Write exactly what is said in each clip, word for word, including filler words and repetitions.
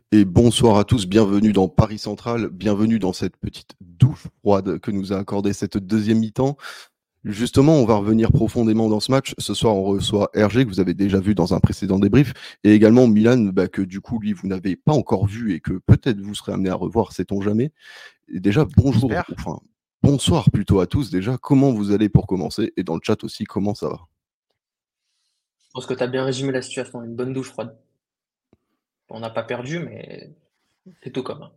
Et bonsoir à tous, bienvenue dans Paris Central, bienvenue dans cette petite douche froide que nous a accordé cette deuxième mi-temps. Justement, on va revenir profondément dans ce match. Ce soir, on reçoit Hergé, que vous avez déjà vu dans un précédent débrief, et également Milan, bah, que du coup, lui, vous n'avez pas encore vu et que peut-être vous serez amené à revoir, sait-on jamais. Et déjà, bonjour, J'espère. enfin, bonsoir plutôt à tous déjà. Comment vous allez pour commencer? Et dans le chat aussi, comment ça va? Je pense que tu as bien résumé la situation, une bonne douche froide. On n'a pas perdu, mais c'est tout comme. hein.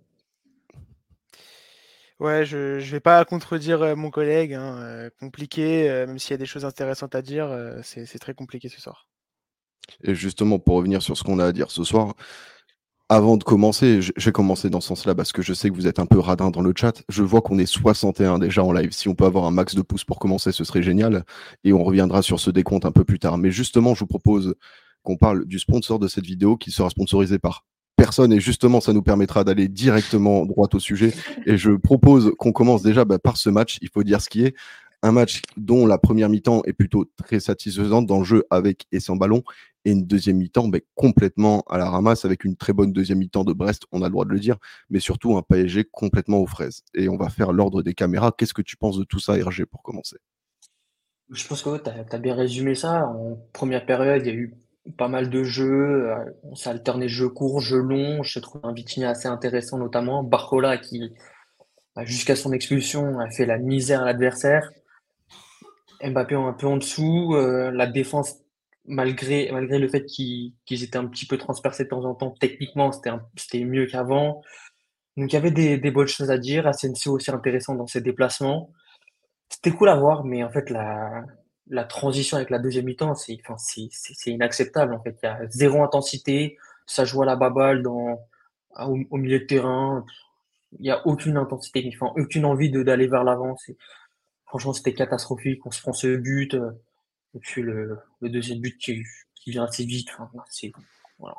Ouais, je je vais pas contredire, heu, mon collègue, hein, heu, compliqué, heu, même s'il y a des choses intéressantes à dire, heu, c'est c'est très compliqué ce soir. Et justement, pour revenir sur ce qu'on a à dire ce soir, avant de commencer, je je vais commencer dans ce sens-là parce que je sais que vous êtes un peu radin dans le chat. Je vois qu'on est soixante et un déjà en live. Si on peut avoir un max de pouces pour commencer, ce serait génial. Et on reviendra sur ce décompte un peu plus tard. Mais justement, je vous propose qu'on parle du sponsor de cette vidéo qui sera sponsorisé par personne. Et justement, ça nous permettra d'aller directement droit au sujet. Et je propose qu'on commence déjà bah, par ce match. Il faut dire ce qui est. Un match dont la première mi-temps est plutôt très satisfaisante dans le jeu avec et sans ballon et une deuxième mi-temps ben, complètement à la ramasse avec une très bonne deuxième mi-temps de Brest, on a le droit de le dire, mais surtout un P S G complètement aux fraises. Et on va faire l'ordre des caméras. Qu'est-ce que tu penses de tout ça, Hergé, pour commencer? Je pense que tu as, bien résumé ça. En première période, il y a eu pas mal de jeux. euh, On s'est alterné jeu court, jeu long. Je trouve un Vitinha assez intéressant, notamment. Barcola, qui, bah, jusqu'à son expulsion, a fait la misère à l'adversaire. Mbappé un peu en dessous. euh, la défense, malgré, malgré le fait qu'ils qu'ils étaient un petit peu transpercés de temps en temps, techniquement, c'était un- c'était mieux qu'avant. Donc il y avait des, des bonnes choses à dire. Asensio aussi intéressant dans ses déplacements. C'était cool à voir, mais en fait, la, la transition avec la deuxième mi-temps, c'est, enfin, c'est, c'est, c'est inacceptable. En fait, il y a zéro intensité, ça joue à la baballe dans, au, au milieu de terrain. Il y a aucune intensité, enfin, aucune envie de d'aller vers l'avant. C'est, franchement, c'était catastrophique. On se prend ce but, euh, et puis le, le deuxième but qui, qui vient assez vite. Enfin, c'est, voilà.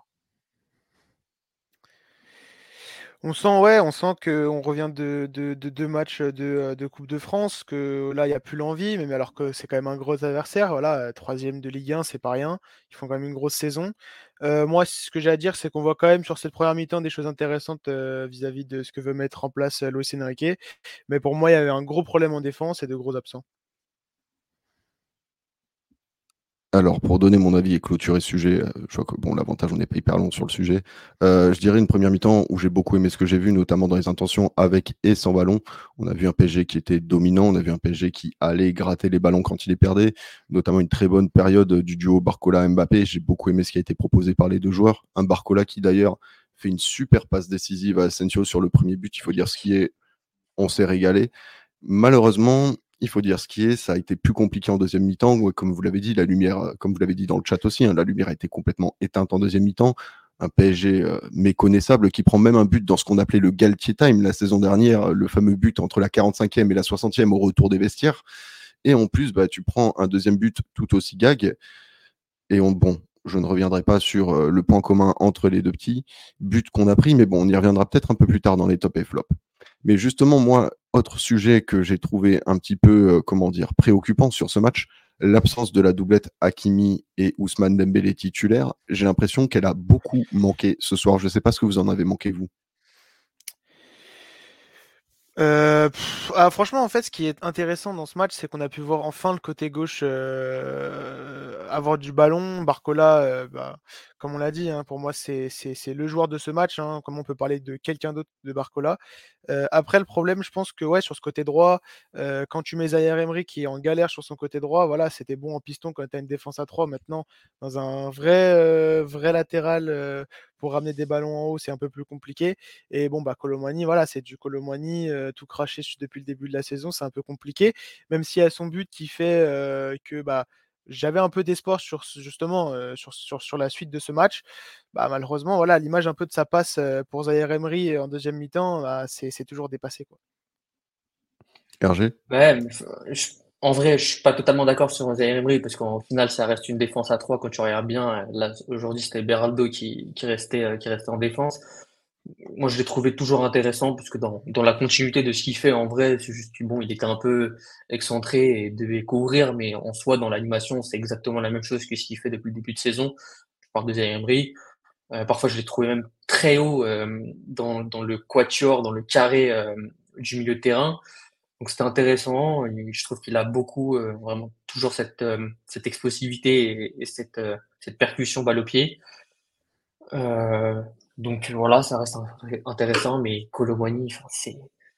On sent, ouais, on sent qu'on revient de de de deux matchs, de, heu, de coupe de France, que là, il y a plus l'envie, mais alors que c'est quand même un gros adversaire. Voilà, heu, troisième de Ligue un, c'est pas rien. Ils font quand même une grosse saison. Heu, moi, ce que j'ai à dire, c'est qu'on voit quand même sur cette première mi-temps des choses intéressantes, heu, vis-à-vis de ce que veut mettre en place, heu, Luis Enrique. Mais pour moi, il y avait un gros problème en défense et de gros absents. Alors, pour donner mon avis et clôturer ce sujet, euh, je vois que bon, l'avantage, on n'est pas hyper long sur le sujet. Euh, je dirais une première mi-temps où j'ai beaucoup aimé ce que j'ai vu, notamment dans les intentions avec et sans ballon. On a vu un P S G qui était dominant, on a vu un P S G qui allait gratter les ballons quand il les perdait, notamment une très bonne période du duo Barcola-Mbappé. J'ai beaucoup aimé ce qui a été proposé par les deux joueurs. Un Barcola qui d'ailleurs fait une super passe décisive à Asensio sur le premier but, il faut dire ce qui est, on s'est régalé. Malheureusement, il faut dire ce qui est, ça a été plus compliqué en deuxième mi-temps. Ouais, comme vous l'avez dit, la lumière, euh, comme vous l'avez dit dans le chat aussi, hein, la lumière a été complètement éteinte en deuxième mi-temps. Un P S G euh, méconnaissable qui prend même un but dans ce qu'on appelait le Galtier Time la saison dernière, le fameux but entre la quarante-cinquième et la soixantième au retour des vestiaires. Et en plus, bah, tu prends un deuxième but tout aussi gag. Et on, bon, je ne reviendrai pas sur euh, le point commun entre les deux petits buts qu'on a pris, mais bon, on y reviendra peut-être un peu plus tard dans les top et flop. Mais justement, moi, autre sujet que j'ai trouvé un petit peu, euh, comment dire, préoccupant sur ce match, l'absence de la doublette Hakimi et Ousmane Dembélé titulaire. J'ai l'impression qu'elle a beaucoup manqué ce soir. Je ne sais pas ce que vous en avez manqué, vous. Heu, ah franchement, en fait, ce qui est intéressant dans ce match, c'est qu'on a pu voir enfin le côté gauche, heu, avoir du ballon. Barcola, heu, bah, comme on l'a dit, hein, pour moi, c'est c'est c'est le joueur de ce match, hein. Comment on peut parler de quelqu'un d'autre de Barcola? Heu, après le problème, je pense que, ouais, sur ce côté droit, heu, quand tu mets Zaïre Emery qui est en galère sur son côté droit, voilà, c'était bon en piston quand tu as une défense à trois. Maintenant, dans un vrai, heu, vrai latéral, heu, pour ramener des ballons en haut, c'est un peu plus compliqué. Et bon, bah, Kolo Muani, voilà, c'est du Kolo Muani, heu, tout craché su depuis le début de la saison, c'est un peu compliqué. Même s'il y a son but qui fait, heu, que, bah, j'avais un peu d'espoir sur ce justement, heu, sur sur sur la suite de ce match. Bah, malheureusement, voilà, l'image un peu de sa passe, heu, pour Zaïre Emery en deuxième mi-temps, bah, c'est c'est toujours dépassé, quoi. Hergé? Ouais, mais f- je- en vrai, je suis pas totalement d'accord sur Zaïre Emery parce qu'en final, ça reste une défense à trois quand tu regardes bien. Là, aujourd'hui, c'était Beraldo qui, qui restait, euh, qui restait en défense. Moi, je l'ai trouvé toujours intéressant puisque dans, dans la continuité de ce qu'il fait, en vrai, c'est juste que bon, il était un peu excentré et devait courir, mais en soi, dans l'animation, c'est exactement la même chose que ce qu'il fait depuis le début de saison. Je parle de Zaïre Emery. Euh, parfois, je l'ai trouvé même très haut euh, dans, dans le quatuor, dans le carré euh, du milieu de terrain. Donc c'était intéressant. Et je trouve qu'il a beaucoup, euh, vraiment toujours cette, euh, cette explosivité et, et cette, euh, cette percussion balle au pied. Euh, donc voilà, ça reste intéressant, mais Kolo Muani, enfin, c'est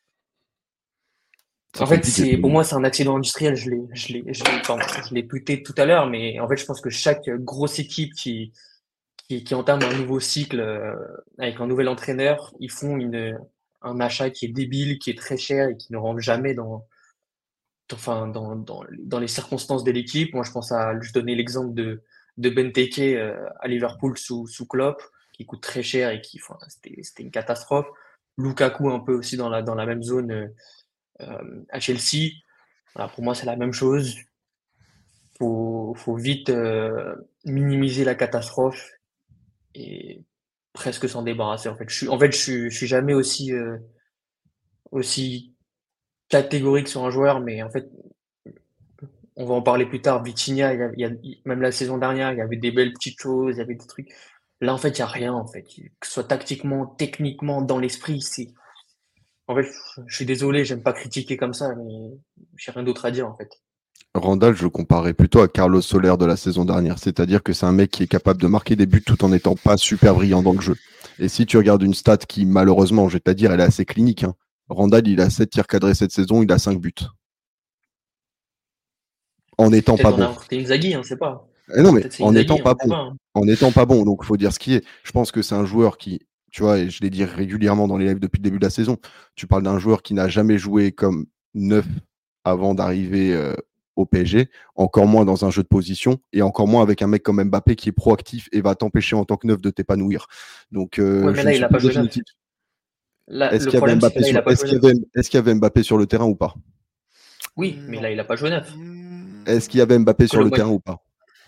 C'est en fait, compliqué. c'est pour moi, c'est un accident industriel. Je l'ai, je l'ai, je l'ai, pardon, je l'ai tweeté tout à l'heure, mais en fait, je pense que chaque grosse équipe qui qui, qui entame un nouveau cycle euh, avec un nouvel entraîneur, ils font une un achat qui est débile, qui est très cher et qui ne rentre jamais dans enfin dans dans, dans les circonstances de l'équipe. Moi, je pense à je donnais l'exemple de de Benteke euh, à Liverpool sous sous Klopp, qui coûte très cher et qui, enfin, c'était c'était une catastrophe. Lukaku un peu aussi dans la dans la même zone euh, à Chelsea. Voilà, pour moi, c'est la même chose. Faut, faut vite euh, minimiser la catastrophe et presque s'en débarrasser. En fait, je suis, en fait, je suis, je suis jamais aussi, euh, aussi catégorique sur un joueur, mais en fait, on va en parler plus tard. Vitinha, il y a, il y a- même la saison dernière, il y avait des belles petites choses, il y avait des trucs. Là, en fait, il y a rien, en fait. Que ce soit tactiquement, techniquement, dans l'esprit, c'est. En fait, je suis désolé, j'aime pas critiquer comme ça, mais j'ai rien d'autre à dire, en fait. Randall, je le comparais plutôt à Carlos Soler de la saison dernière. C'est-à-dire que c'est un mec qui est capable de marquer des buts tout en n'étant pas super brillant dans le jeu. Et si tu regardes une stat qui, malheureusement, je vais te la dire, elle est assez clinique. Hein. Randall, il a sept tirs cadrés cette saison, il a cinq buts. En n'étant Peut-être pas on a bon. recruté Inzaghi, on sait pas. Eh non, mais Peut-être c'est en n'étant Inzaghi, on pas sait bon. pas. Hein. En n'étant pas bon. Donc, il faut dire ce qui est. Je pense que c'est un joueur qui, tu vois, et je l'ai dit régulièrement dans les lives depuis le début de la saison, tu parles d'un joueur qui n'a jamais joué comme neuf avant d'arriver euh, au P S G, encore moins dans un jeu de position, et encore moins avec un mec comme Mbappé qui est proactif et va t'empêcher en tant que neuf de t'épanouir. Donc, Ouais, euh, mais je ne là, il suis a pas pas joué neuf. définitif. Là, Est-ce le qu'il y avait problème, c'est que Mbappé là, il sur, a pas est-ce joué qu'il neuf. y avait, est-ce qu'il y avait Mbappé sur le terrain ou pas? Oui, mais Non. là, il a pas joué neuf. Est-ce qu'il y avait Mbappé sur le terrain Colomboigny. ou pas?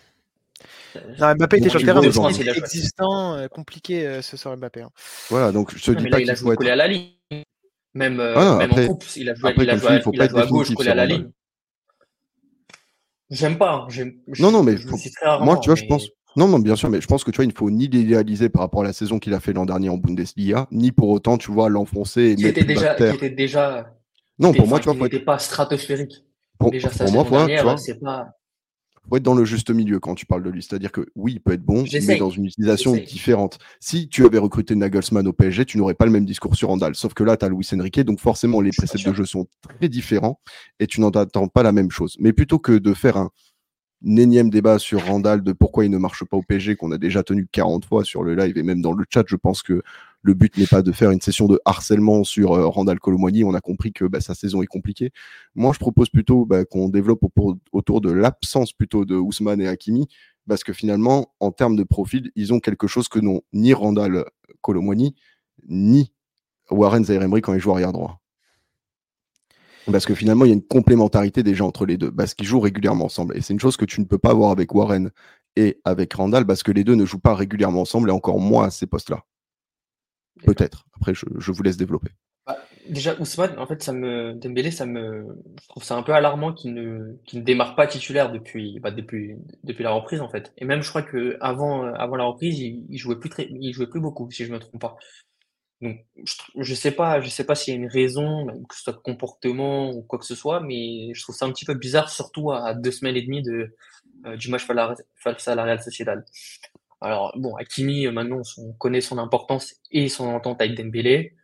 Non, Mbappé était Donc, sur le tu Équipe terrain, vois mais de s'il France, aujourd'hui. il a était joué. existant, euh, compliqué euh, ce soir Mbappé. Hein. Voilà, donc je te Non, dis mais là, pas il a qu'il joué faut collé être. à la ligne. Même, euh, Voilà, même en après, coupe, il a joué, après, il a comme je te joué, dis, il à, faut il pas a être joué à gauche, définitif collé sur à la Randall. ligne. J'aime pas. J'aime, Non, je, non, mais je me faut- suis très moi, tu rarement, vois, je pense. mais Non, non, bien sûr, mais je pense que tu vois, il ne faut ni l'idéaliser par rapport à la saison qu'il a fait l'an dernier en Bundesliga, ni pour autant, tu vois, l'enfoncer et le qui mettre était plus bas que déjà, qui terre. était déjà, qui Non, était, pour moi, enfin, tu vois, qui faut être, n'était pas stratosphérique. pour, Déjà sa pour moi, saison faut, tu dernière, vois, c'est pas. faut être dans le juste milieu quand tu parles de lui. C'est-à-dire que oui, il peut être bon, mais dans J'essaye, une utilisation j'essaye. différente. Si tu avais recruté Nagelsmann au P S G, tu n'aurais pas le même discours sur Randall. Sauf que là, tu as Luis Enrique, donc forcément, les Je suis pas préceptes de sûr. jeu sont très différents et tu n'en attends pas la même chose. Mais plutôt que de faire un énième débat sur Randall de pourquoi il ne marche pas au P S G qu'on a déjà tenu quarante fois sur le live et même dans le chat. Je pense que le but n'est pas de faire une session de harcèlement sur euh, Randall Kolo Muani. On a compris que bah, sa saison est compliquée. Moi, je propose plutôt bah, qu'on développe au- autour de l'absence plutôt de Ousmane et Hakimi parce que finalement, en termes de profil, ils ont quelque chose que n'ont ni Randall Kolo Muani ni Warren Zaïre-Emery quand il joue arrière droit. Parce que finalement, il y a une complémentarité déjà entre les deux, parce qu'ils jouent régulièrement ensemble. Et c'est une chose que tu ne peux pas avoir avec Warren et avec Randall, parce que les deux ne jouent pas régulièrement ensemble, et encore moins à ces postes-là. D'accord. Peut-être. Après, je, je vous laisse développer. Bah, déjà, Ousmane, en fait, ça me, Dembélé, ça me, je trouve ça un peu alarmant qu'il ne, qu'il ne démarre pas titulaire depuis, bah, depuis, depuis la reprise, en fait. Et même, je crois que avant, euh, avant la reprise, il, il jouait plus très, il jouait plus beaucoup, si je me trompe pas. Donc, je, tr- je sais pas, je sais pas s'il y a une raison, même que ce soit de comportement ou quoi que ce soit, mais je trouve ça un petit peu bizarre, surtout à deux semaines et demie de, euh, du match face à la face à la Real Sociedad. Alors, bon, Hakimi, euh, maintenant, on connaît son importance et son entente avec Dembélé.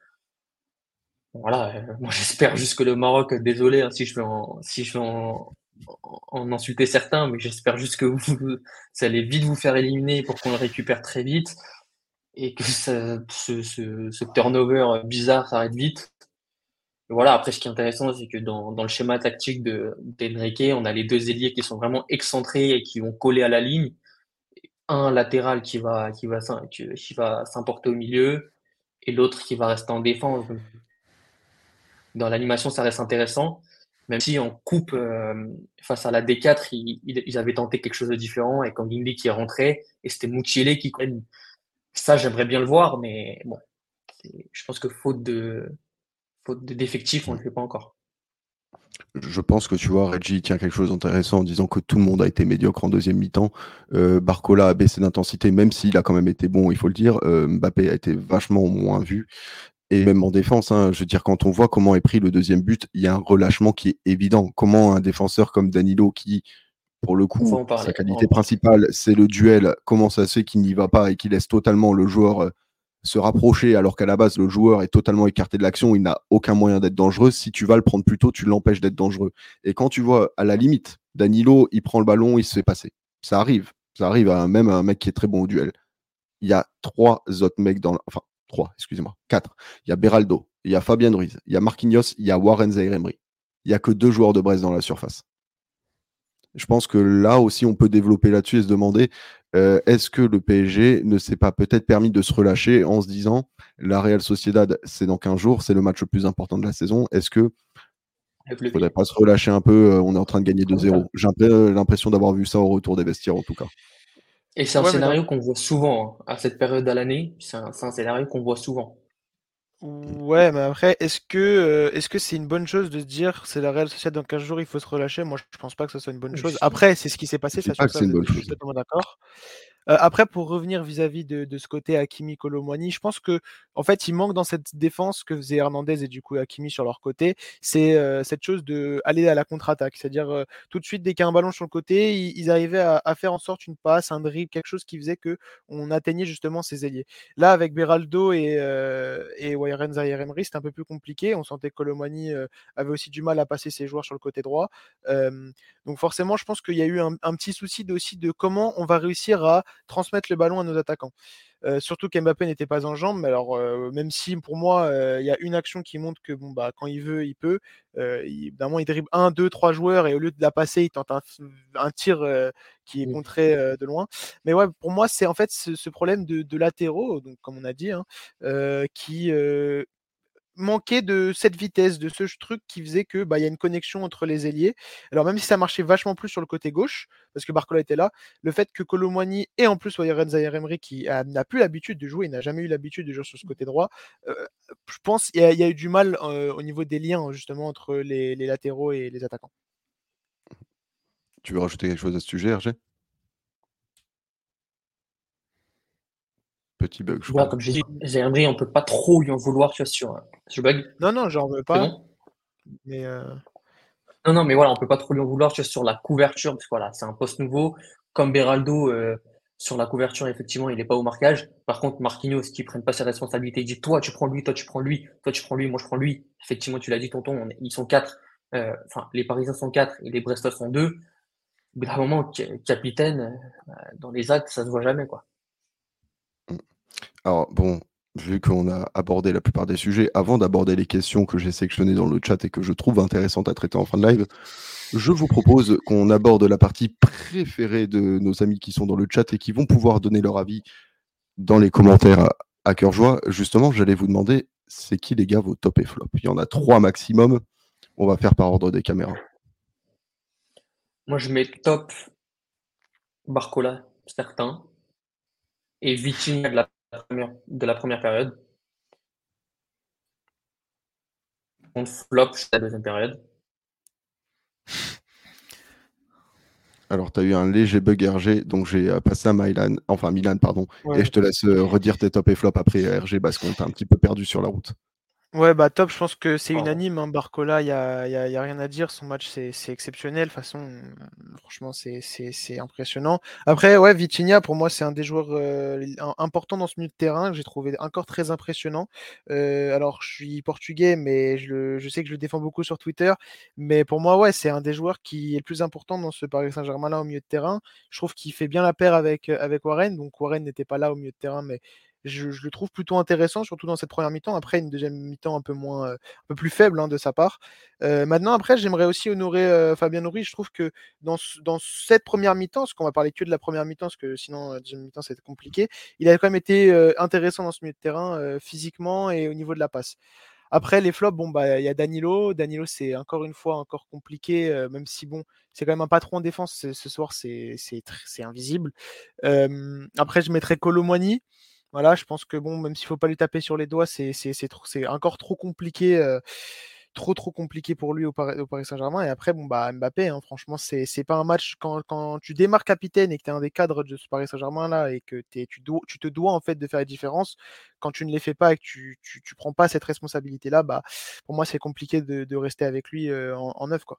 Voilà, euh, moi j'espère juste que le Maroc, euh, désolé hein, si je vais en, si je vais en, en, en insulter certains, mais j'espère juste que vous, ça allait vite vous faire éliminer pour qu'on le récupère très vite et que ça, ce, ce, ce turnover bizarre s'arrête vite. Et voilà, après ce qui est intéressant, c'est que dans, dans le schéma tactique de d'Enrique, on a les deux ailiers qui sont vraiment excentrés et qui vont coller à la ligne. Un latéral qui va, qui va, s'im- qui qui va s'importer au milieu et l'autre qui va rester en défense. Donc, dans l'animation, ça reste intéressant. Même si en coupe, euh, face à la D quatre, ils, ils avaient tenté quelque chose de différent et Kangindi qui est rentré et c'était Mukiele qui, quand même, ça, j'aimerais bien le voir, mais bon, je pense que faute de, faute de d'effectifs, on le fait pas encore. Je pense que tu vois, Reggie tient quelque chose d'intéressant en disant que tout le monde a été médiocre en deuxième mi-temps. Euh, Barcola a baissé d'intensité, même s'il a quand même été bon, il faut le dire. Euh, Mbappé a été vachement moins vu. Et même en défense, hein, je veux dire, quand on voit comment est pris le deuxième but, il y a un relâchement qui est évident. Comment un défenseur comme Danilo, qui, pour le On va coup, en sa parler, on va en qualité parler. principale, c'est le duel, comment ça se fait qu'il n'y va pas et qu'il laisse totalement le joueur euh, se rapprocher alors qu'à la base, le joueur est totalement écarté de l'action, il n'a aucun moyen d'être dangereux. Si tu vas le prendre plus tôt, tu l'empêches d'être dangereux. Et quand tu vois, à la limite, Danilo, il prend le ballon, il se fait passer. Ça arrive. Ça arrive à un, même à un mec qui est très bon au duel. Il y a trois autres mecs dans... la- Enfin, trois, excusez-moi, quatre. Il y a Beraldo, il y a Fabien Ruiz, il y a Marquinhos, il y a Warren Zaïre-Emery. Il n'y a que deux joueurs de Brest dans la surface. Je pense que là aussi, on peut développer là-dessus et se demander euh, est-ce que le P S G ne s'est pas peut-être permis de se relâcher en se disant la Real Sociedad, c'est dans quinze jours, c'est le match le plus important de la saison. Est-ce que Lève ne le faudrait pied. pas se relâcher un peu euh, On est en train de gagner deux zéro. J'ai un peu euh, l'impression d'avoir vu ça au retour des vestiaires, en tout cas. Et c'est un Ouais, mais dans scénario qu'on voit souvent hein, à cette période de l'année. C'est un, c'est un scénario qu'on voit souvent. Ouais, mais après, est-ce que euh, est-ce que c'est une bonne chose de se dire c'est la Real Sociedad dans quinze jours, il faut se relâcher? Moi, je pense pas que ce soit une bonne chose. Je- Après, c'est ce qui s'est Je passé, dis ça pas sur que ça, c'est une vous êtes- bonne je suis chose. totalement d'accord. Euh, après, pour revenir vis-à-vis de, de ce côté Hakimi Colomwani, je pense que en fait, il manque dans cette défense que faisait Hernandez et du coup Hakimi sur leur côté, c'est euh, cette chose de aller à la contre-attaque, c'est-à-dire euh, tout de suite dès qu'il y a un ballon sur le côté, ils, ils arrivaient à, à faire en sorte une passe, un dribble, quelque chose qui faisait que on atteignait justement ces ailiers. Là, avec Beraldo et euh, et Warren Zaïre-Emery, c'était un peu plus compliqué. On sentait que Colomwani euh, avait aussi du mal à passer ses joueurs sur le côté droit. Euh, donc forcément, je pense qu'il y a eu un, un petit souci de, aussi de comment on va réussir à transmettre le ballon à nos attaquants. Euh, surtout qu'Mbappé n'était pas en jambes, mais alors euh, même si pour moi euh, il y a une action qui montre que bon bah quand il veut il peut, euh, il, évidemment il dribble un, deux, trois joueurs et au lieu de la passer il tente un, un tir euh, qui est Mm. contré euh, de loin. Mais ouais pour moi c'est en fait ce, ce problème de, de latéraux, donc comme on a dit, hein, euh, qui euh, manquait de cette vitesse, de ce truc qui faisait que bah, il y a une connexion entre les ailiers. Alors même si ça marchait vachement plus sur le côté gauche, parce que Barcola était là, le fait que Colomwani et en plus Warren Zaïre-Emery qui a- n'a plus l'habitude de jouer, il n'a jamais eu l'habitude de jouer sur ce côté droit, euh, je pense qu'il y, a- il y a eu du mal euh, au niveau des liens justement entre les, les latéraux et les attaquants. Tu veux rajouter quelque chose à ce sujet, R G? Petit bug, je Voilà, crois. comme j'ai dit, Zaïre-Emery, on peut pas trop lui en vouloir, tu vois, sur, euh, sur le bug. Non, non, j'en veux C'est pas, bon? mais euh, Non, non, mais voilà, on peut pas trop lui en vouloir, tu vois, sur la couverture, parce que voilà, c'est un poste nouveau. Comme Beraldo, euh, sur la couverture, effectivement, il est pas au marquage. Par contre, Marquinhos, qui prenne pas ses responsabilités, il dit, toi, tu prends lui, toi, tu prends lui, toi, tu prends lui, moi, je prends lui. Effectivement, tu l'as dit, tonton, on est- ils sont quatre. Euh, enfin, les Parisiens sont quatre et les Brestois sont deux. Au bout d'un moment, ca- capitaine, euh, dans les actes, ça se voit jamais, quoi. Mm. Alors, bon, vu qu'on a abordé la plupart des sujets, avant d'aborder les questions que j'ai sélectionnées dans le chat et que je trouve intéressantes à traiter en fin de live, je vous propose qu'on aborde la partie préférée de nos amis qui sont dans le chat et qui vont pouvoir donner leur avis dans les commentaires à, à cœur joie. Justement, j'allais vous demander, c'est qui les gars vos top et flop? Il y en a trois maximum. On va faire par ordre des caméras. Moi, je mets top Barcola, certain, et Vitinha de la première, de la première période. On flop, c'est la deuxième période. Alors, tu as eu un léger bug R G, donc j'ai euh, passé à Milan, enfin Milan, pardon, et ouais. je te laisse euh, redire tes top et flop après R G parce qu'on t'a un petit peu perdu sur la route. Ouais, bah top, je pense que c'est Pardon. unanime. Hein. Barcola, il n'y a, y a- y a rien à dire. Son match, c'est c'est exceptionnel. De toute façon, euh, franchement, c'est c'est- c'est impressionnant. Après, ouais, Vitinha, pour moi, c'est un des joueurs euh, im- importants dans ce milieu de terrain que j'ai trouvé encore très impressionnant. Euh, alors, je suis portugais, mais je, le- je sais que je le défends beaucoup sur Twitter. Mais pour moi, ouais, c'est un des joueurs qui est le plus important dans ce Paris Saint-Germain-là au milieu de terrain. Je trouve qu'il fait bien la paire avec, avec Warren. Donc, Warren n'était pas là au milieu de terrain, mais je, je le trouve plutôt intéressant, surtout dans cette première mi-temps. Après, une deuxième mi-temps un peu moins, euh, un peu plus faible hein, de sa part. Euh, maintenant, après, j'aimerais aussi honorer euh, Fabien Ruiz. Je trouve que dans, ce- dans cette première mi-temps, parce qu'on va parler que de la première mi-temps, parce que sinon, la deuxième mi-temps, c'était compliqué, il a quand même été euh, intéressant dans ce milieu de terrain, euh, physiquement et au niveau de la passe. Après, les flops, bon, bah, il y a Danilo. Danilo, c'est encore une fois encore compliqué, euh, même si, bon, c'est quand même un patron en défense. Ce, ce soir, c'est c'est tr- c'est invisible. Euh, après, je mettrais Colomwani. Voilà, je pense que bon, même s'il faut pas lui taper sur les doigts, c'est c'est c'est trop- c'est encore trop compliqué. euh, trop trop compliqué pour lui au Paris, au Paris Saint-Germain. Et après, bon, bah, Mbappé, hein, franchement, c'est, c'est pas un match quand, quand tu démarres capitaine et que tu es un des cadres de ce Paris Saint-Germain là et que t'es, tu, dois, tu te dois en fait de faire la différence. Quand tu ne les fais pas et que tu, tu, tu prends pas cette responsabilité là, bah, pour moi, c'est compliqué de, de rester avec lui euh, en, en neuf, quoi.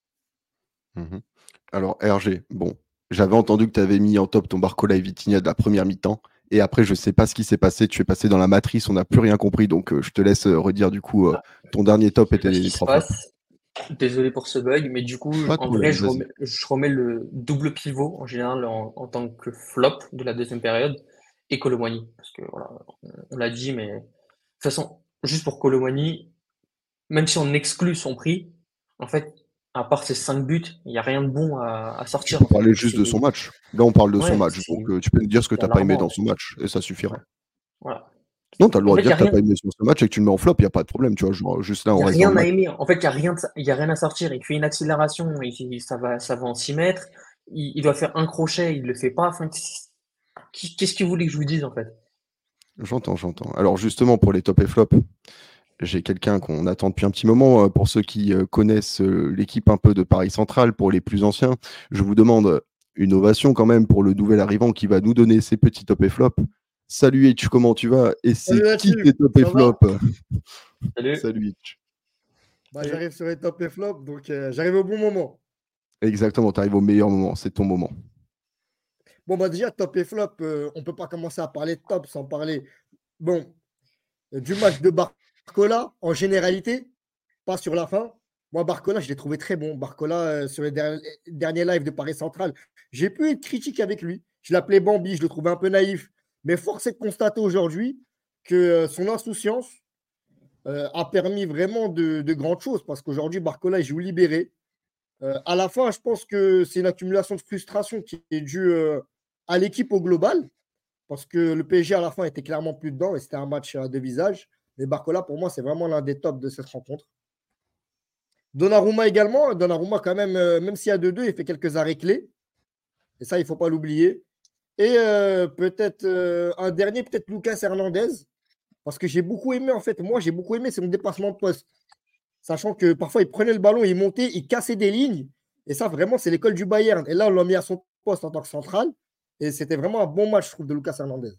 Mmh. Alors R G, bon, j'avais entendu que tu avais mis en top ton Barcola et Vitinha de la première mi-temps et après je sais pas ce qui s'est passé, tu es passé dans la matrice, on n'a plus rien compris donc heu, je te laisse, heu, redire du coup, heu, Ah, ton dernier top je et sais pas ce tes qui les se trois flops. passe. Désolé pour ce bug, mais du coup, Pas de en vrai, problème, je vas-y. remets, je remets le double pivot en général en, en tant que flop de la deuxième période et Kolo Muani. Parce que voilà, on, on l'a dit, mais de toute façon, juste pour Kolo Muani, même si on exclut son prix, en fait, à part ses cinq buts, il n'y a rien de bon à, à Tu sortir peux en fait. parler juste de C'est son match. Là, on parle de son ouais, match c'est donc heu, tu peux nous dire ce que c'est tu as pas aimé alarmant dans en son fait. match et ça Ouais, suffira. voilà. Non, tu as le En droit de fait, il y dire a que tu as rien, pas aimé sur ce match et que tu le mets en flop, il y a pas de problème, tu vois? Genre, juste là, il on y a reste dans le rien à match. aimer. En fait, il y a rien, de- il y a rien à sortir. Il fait une accélération et il- ça va, ça va en six mètres. Il, il doit faire un crochet, il le fait pas. Enfin, qu'est-ce que vous voulez que je vous dise en fait? J'entends, j'entends. Alors justement, pour les top et flop, j'ai quelqu'un qu'on attend depuis un petit moment. euh, Pour ceux qui euh, connaissent euh, l'équipe un peu de Paris Central, pour les plus anciens, je vous demande une ovation quand même pour le nouvel arrivant qui va nous donner ses petits top et flop. Salut Hitch, comment tu vas? Et Salut c'est la qui team, tes top et ça flop? va? Salut. Salut Hitch. Bah, Salut. j'arrive sur les top et flop, donc euh, j'arrive au bon moment. Exactement, tu arrives au meilleur moment, c'est ton moment. Bon, bah déjà, top et flop, euh, on peut pas commencer à parler de top sans parler, bon, euh, du match de Barcola en généralité, pas sur la fin. Moi, Barcola, je l'ai trouvé très bon. Barcola, euh, sur les der- derniers lives de Paris Central, j'ai pu être critique avec lui. Je l'appelais Bambi, je le trouvais un peu naïf. Mais force est de constater aujourd'hui que euh, son insouciance euh, a permis vraiment de, de grandes choses parce qu'aujourd'hui, Barcola, il joue libéré. Euh, à la fin, je pense que c'est une accumulation de frustration qui est due euh, à l'équipe au global, parce que le P S G à la fin était clairement plus dedans et c'était un match à deux visages. Mais Barcola, pour moi, c'est vraiment l'un des tops de cette rencontre. Donnarumma également. Donnarumma, quand même, euh, même s'il y a deux deux, il fait quelques arrêts clés. Et ça, il ne faut pas l'oublier. Et euh, peut-être euh, un dernier, peut-être Lucas Hernandez, parce que j'ai beaucoup aimé, en fait, moi, j'ai beaucoup aimé son déplacement de poste. Sachant que parfois, il prenait le ballon, il montait, il cassait des lignes. Et ça, vraiment, c'est l'école du Bayern. Et là, on l'a mis à son poste en tant que central. Et c'était vraiment un bon match, je trouve, de Lucas Hernandez.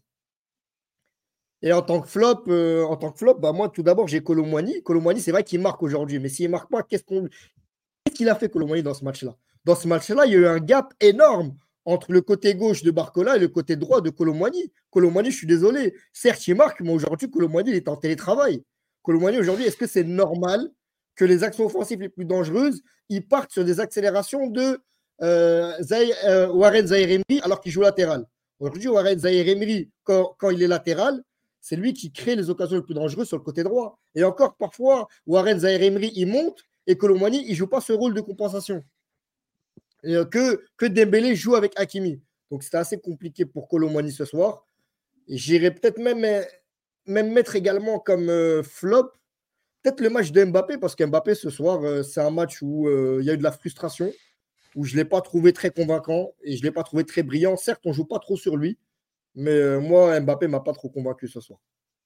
Et en tant que flop, euh, en tant que flop, bah moi, tout d'abord, j'ai Kolo Muani. Kolo Muani, c'est vrai qu'il marque aujourd'hui. Mais s'il ne marque pas, qu'est-ce qu'on... qu'est-ce qu'il a fait, Kolo Muani, dans ce match-là? Dans ce match-là, il y a eu un gap énorme entre le côté gauche de Barcola et le côté droit de Kolo Muani. Kolo Muani, je suis désolé. Certes, il marque, mais aujourd'hui, Kolo Muani, il est en télétravail. Kolo Muani, aujourd'hui, est-ce que c'est normal que les actions offensives les plus dangereuses, ils partent sur des accélérations de euh, Zay, euh, Warren Zaïre-Emery alors qu'il joue latéral? Aujourd'hui, Warren Zaïre-Emery, quand, quand il est latéral, c'est lui qui crée les occasions les plus dangereuses sur le côté droit. Et encore, parfois, Warren Zaïre-Emery, il monte et Kolo Muani, il ne joue pas ce rôle de compensation. Et, euh, que, que Dembélé joue avec Hakimi. Donc, c'était assez compliqué pour Kolo Muani ce soir. Et j'irais peut-être même, même mettre également comme euh, flop peut-être le match de Mbappé, parce qu'Mbappé, ce soir, euh, c'est un match où euh, il y a eu de la frustration, où je ne l'ai pas trouvé très convaincant et je ne l'ai pas trouvé très brillant. Certes, on ne joue pas trop sur lui, mais euh, moi, Mbappé ne m'a pas trop convaincu ce soir.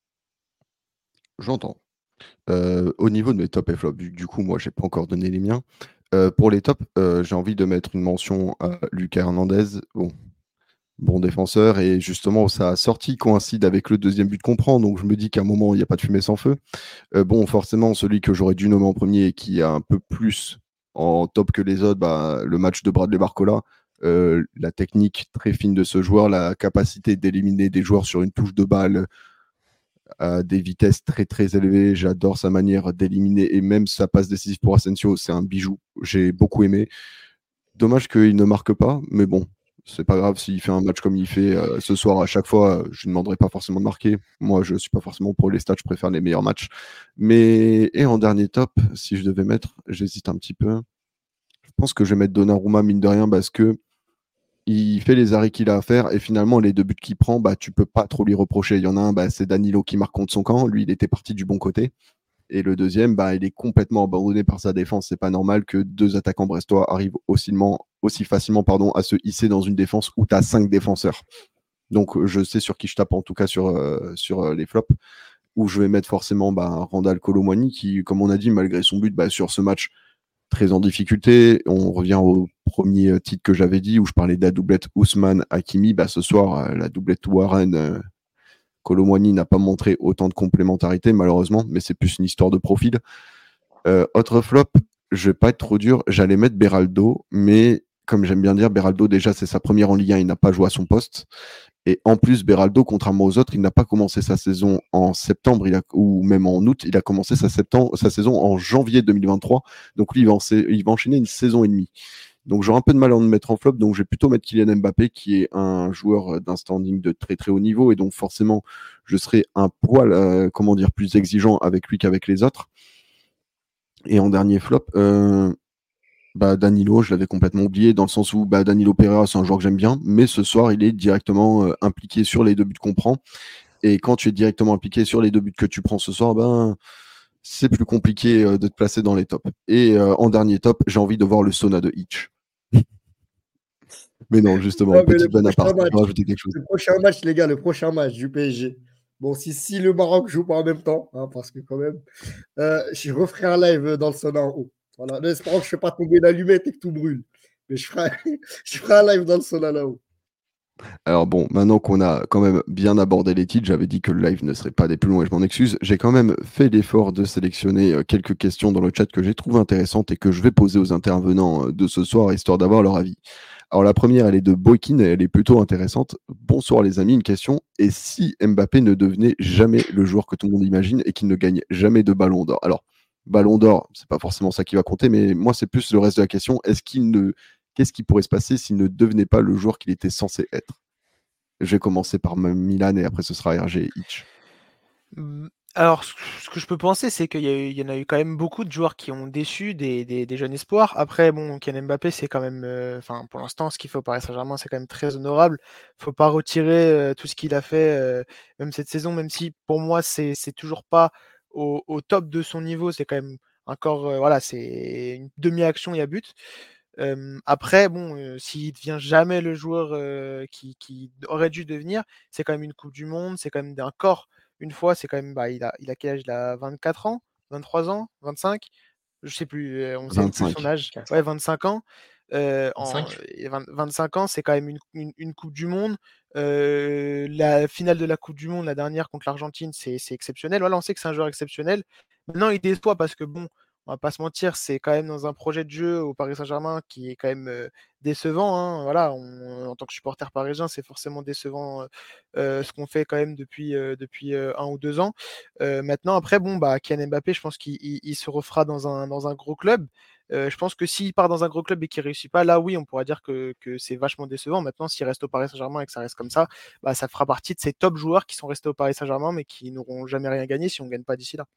J'entends. Euh, au niveau de mes top et flop, du, du coup, moi, j'ai pas encore donné les miens. Euh, pour les tops, euh, j'ai envie de mettre une mention à Lucas Hernandez. Bon, bon défenseur, et justement, sa sortie coïncide avec le deuxième but qu'on prend, donc je me dis qu'à un moment, il n'y a pas de fumée sans feu. Euh, bon, forcément, celui que j'aurais dû nommer en premier et qui a un peu plus en top que les autres, bah, le match de Bradley Barcola. Euh, la technique très fine de ce joueur, la capacité d'éliminer des joueurs sur une touche de balle à des vitesses très très élevées. J'adore sa manière d'éliminer et même sa passe décisive pour Asensio, c'est un bijou. J'ai beaucoup aimé. Dommage qu'il ne marque pas, mais bon, c'est pas grave s'il fait un match comme il fait euh, ce soir à chaque fois. Je ne demanderai pas forcément de marquer. Moi, je suis pas forcément pour les stats, je préfère les meilleurs matchs. Mais et en dernier top, si je devais mettre, j'hésite un petit peu. Je pense que je vais mettre Donnarumma mine de rien parce que il fait les arrêts qu'il a à faire et finalement les deux buts qu'il prend, bah tu peux pas trop lui reprocher. Il y en a un, bah, c'est Danilo qui marque contre son camp. Lui, il était parti du bon côté. Et le deuxième, bah, il est complètement abandonné par sa défense. C'est pas normal que deux attaquants brestois arrivent aussi, aussi facilement pardon, à se hisser dans une défense où tu as cinq défenseurs. Donc je sais sur qui je tape en tout cas sur, euh, sur euh, les flops. où je vais mettre forcément bah, Randal Kolo Muani qui, comme on a dit, malgré son but, bah, sur ce match très en difficulté, on revient au premier titre que j'avais dit, où je parlais de la doublette Ousmane-Hakimi. Bah, ce soir, la doublette Warren... Euh, Kolo Muani n'a pas montré autant de complémentarité, malheureusement, mais c'est plus une histoire de profil. Euh, autre flop, je vais pas être trop dur, j'allais mettre Beraldo, mais comme j'aime bien dire, Beraldo, déjà, c'est sa première en Ligue un, il n'a pas joué à son poste. Et en plus, Beraldo, contrairement aux autres, il n'a pas commencé sa saison en septembre il a, ou même en août, il a commencé sa, septembre, sa saison en janvier deux mille vingt-trois. Donc lui, il va, en, il va enchaîner une saison et demie. Donc j'aurai un peu de mal à me mettre en flop, donc je vais plutôt mettre Kylian Mbappé, qui est un joueur d'un standing de très très haut niveau, et donc forcément, je serai un poil, euh, comment dire, plus exigeant avec lui qu'avec les autres. Et en dernier flop, euh, bah Danilo, je l'avais complètement oublié, dans le sens où bah, Danilo Pereira, c'est un joueur que j'aime bien, mais ce soir, il est directement euh, impliqué sur les deux buts qu'on prend. Et quand tu es directement impliqué sur les deux buts que tu prends ce soir, ben, c'est plus compliqué euh, de te placer dans les tops. Et euh, en dernier top, j'ai envie de voir le sauna de Hitch. Mais non, justement, Non, mais petite le bonne à part. prochain Je match, vais rajouter quelque chose. le prochain match, les gars, le prochain match du P S G. Bon, si, si le Maroc joue pas en même temps, hein, parce que quand même, euh, je referai un live dans le sauna en haut. Voilà. En espérant que je ne fais pas tomber l'allumette et que tout brûle. Mais je ferai, je ferai un live dans le sauna là-haut. Alors bon, maintenant qu'on a quand même bien abordé les titres, j'avais dit que le live ne serait pas des plus longs et je m'en excuse. J'ai quand même fait l'effort de sélectionner euh, quelques questions dans le chat que j'ai trouvées intéressantes et que je vais poser aux intervenants euh, de ce soir, histoire d'avoir leur avis. Alors la première, elle est de Boykin et elle est plutôt intéressante. Bonsoir les amis, une question. Et si Mbappé ne devenait jamais le joueur que tout le monde imagine et qu'il ne gagne jamais de ballon d'or? Alors, ballon d'or, c'est pas forcément ça qui va compter, mais moi c'est plus le reste de la question. Est-ce qu'il ne... Qu'est-ce qui pourrait se passer s'il ne devenait pas le joueur qu'il était censé être? Je vais commencer par Milan et après ce sera R G et Hitch. Alors, ce que je peux penser, c'est qu'il y, a eu- il y en a eu quand même beaucoup de joueurs qui ont déçu des, des- des jeunes espoirs. Après, bon, Kylian Mbappé, c'est quand même, euh, enfin, pour l'instant, ce qu'il fait au Paris Saint-Germain, c'est quand même très honorable. Faut pas retirer euh, tout ce qu'il a fait, euh, même cette saison, même si pour moi, c'est c'est toujours pas au, au top de son niveau. C'est quand même encore, euh, voilà, c'est une demi-action, il y a but. Euh, après, bon, euh, s'il devient jamais le joueur euh, qui, qui aurait dû devenir, c'est quand même une Coupe du Monde, c'est quand même un corps. Une fois, c'est quand même, bah, il a, il a quel âge? Il a vingt-quatre ans, vingt-trois ans, vingt-cinq? Je sais plus, euh, on sait plus son vingt-cinq. âge. Ouais, vingt-cinq ans. Euh, en, vingt-cinq. et vingt- vingt-cinq ans, c'est quand même une, une- une Coupe du Monde. Euh, la finale de la Coupe du Monde, la dernière contre l'Argentine, c'est c'est exceptionnel. Voilà, on sait que c'est un joueur exceptionnel. Maintenant, il déçoit parce que, bon, on va pas se mentir, c'est quand même dans un projet de jeu au Paris Saint-Germain qui est quand même euh, décevant, hein. Voilà, on- en tant que supporter parisien, c'est forcément décevant euh, euh, ce qu'on fait quand même depuis, euh, depuis euh, un ou deux ans. Euh, maintenant, après, bon, bah, Kylian Mbappé, je pense qu'il il- il se refera dans un, dans un gros club. Euh, je pense que s'il part dans un gros club et qu'il réussit pas, là, oui, on pourra dire que, que c'est vachement décevant. Maintenant, s'il reste au Paris Saint-Germain et que ça reste comme ça, bah, ça fera partie de ces top joueurs qui sont restés au Paris Saint-Germain mais qui n'auront jamais rien gagné si on ne gagne pas d'ici là.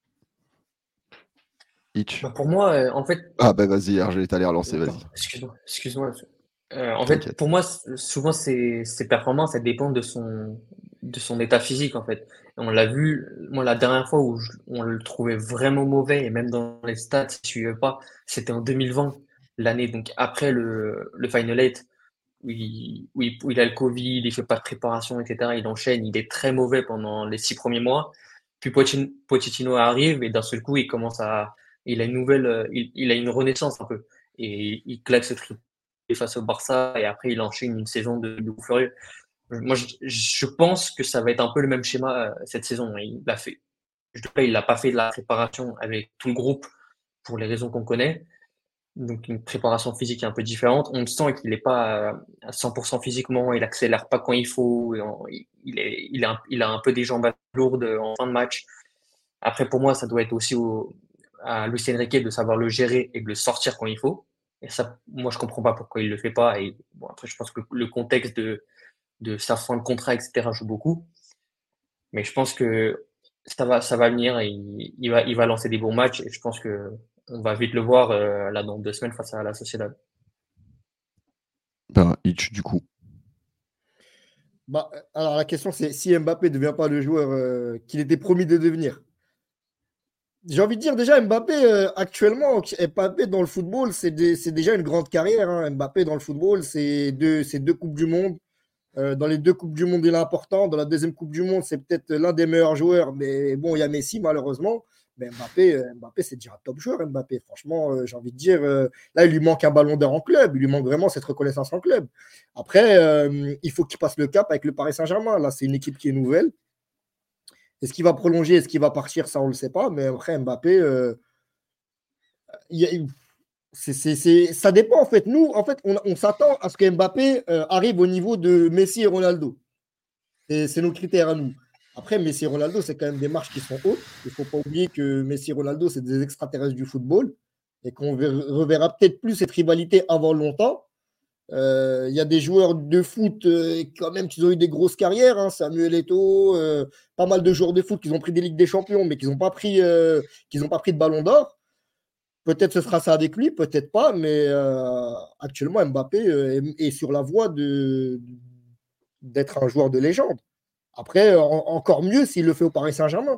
Hitch. Bah, pour moi, euh, en fait, Ah bah vas-y, R G, t'as l'air lancé, vas-y. Attends, excuse-moi, excuse-moi. Euh, en fait, T'inquiète. pour moi, c- souvent, ses, ses performances, elles dépendent de son, de son état physique, en fait. Et on l'a vu, moi, la dernière fois où je- on le trouvait vraiment mauvais, et même dans les stats, il ne suivait pas, c'était en deux mille vingt, l'année donc après le, le Final Eight, où il, où il, où il a le Covid, il fait pas de préparation, et cetera. Il enchaîne, il est très mauvais pendant les six premiers mois. Puis Pochin- Pochettino arrive et d'un seul coup, il commence à, il a une nouvelle, euh, il, il a une renaissance un peu. Et il claque ce triplé face au Barça et après il enchaîne une saison de, de fou furieux. Moi, je, je pense que ça va être un peu le même schéma euh, cette saison. Il l'a fait. Je ne il n'a pas fait de la préparation avec tout le groupe pour les raisons qu'on connaît. Donc une préparation physique un peu différente. On sent qu'il n'est pas à cent pour cent physiquement, il accélère pas quand il faut, il, est, il, a, il a un peu des jambes lourdes en fin de match. Après, pour moi, ça doit être aussi au, à Luis Enrique de savoir le gérer et de le sortir quand il faut. Et ça, moi, je comprends pas pourquoi il le fait pas. Et bon, après, je pense que le contexte de, de sa fin de contrat, et cetera, joue beaucoup. Mais je pense que ça va, ça va venir et il, il va, il va lancer des bons matchs. Et je pense que on va vite le voir euh, là dans deux semaines face à la Sociedad. Ben, Hitch, du coup. Bah, alors la question, c'est si Mbappé ne devient pas le joueur euh, qu'il était promis de devenir. J'ai envie de dire déjà, Mbappé, euh, actuellement, Mbappé dans le football, c'est, des- c'est déjà une grande carrière, hein. Mbappé dans le football, c'est deux, c'est deux Coupes du Monde. Euh, dans les deux Coupes du Monde, il est important. Dans la deuxième Coupe du Monde, c'est peut-être l'un des meilleurs joueurs. Mais bon, il y a Messi, malheureusement. Mais Mbappé, euh, Mbappé c'est déjà un top joueur, Mbappé. Franchement, euh, j'ai envie de dire, euh, là, il lui manque un ballon d'or en club. Il lui manque vraiment cette reconnaissance en club. Après, euh, il faut qu'il passe le cap avec le Paris Saint-Germain. Là, c'est une équipe qui est nouvelle. Est-ce qu'il va prolonger? Est-ce qu'il va partir? Ça, on ne le sait pas. Mais après, Mbappé, euh, il y a- c'est, c'est, c'est- ça dépend, en fait. Nous, en fait, on, on s'attend à ce que Mbappé euh, arrive au niveau de Messi et Ronaldo. Et c'est nos critères à nous. Après, Messi et Ronaldo, c'est quand même des marches qui sont hautes. Il ne faut pas oublier que Messi et Ronaldo, c'est des extraterrestres du football et qu'on ver- reverra peut-être plus cette rivalité avant longtemps. Euh, Il y a des joueurs de foot euh, quand même qui ont eu des grosses carrières. Hein. Samuel Eto'o, euh, pas mal de joueurs de foot qui ont pris des Ligues des Champions, mais qui n'ont pas pris, euh, qui n'ont pas pris de Ballon d'Or. Peut-être ce sera ça avec lui, peut-être pas, mais euh, actuellement Mbappé euh, est, est sur la voie de, d'être un joueur de légende. Après, en- encore mieux s'il le fait au Paris Saint-Germain.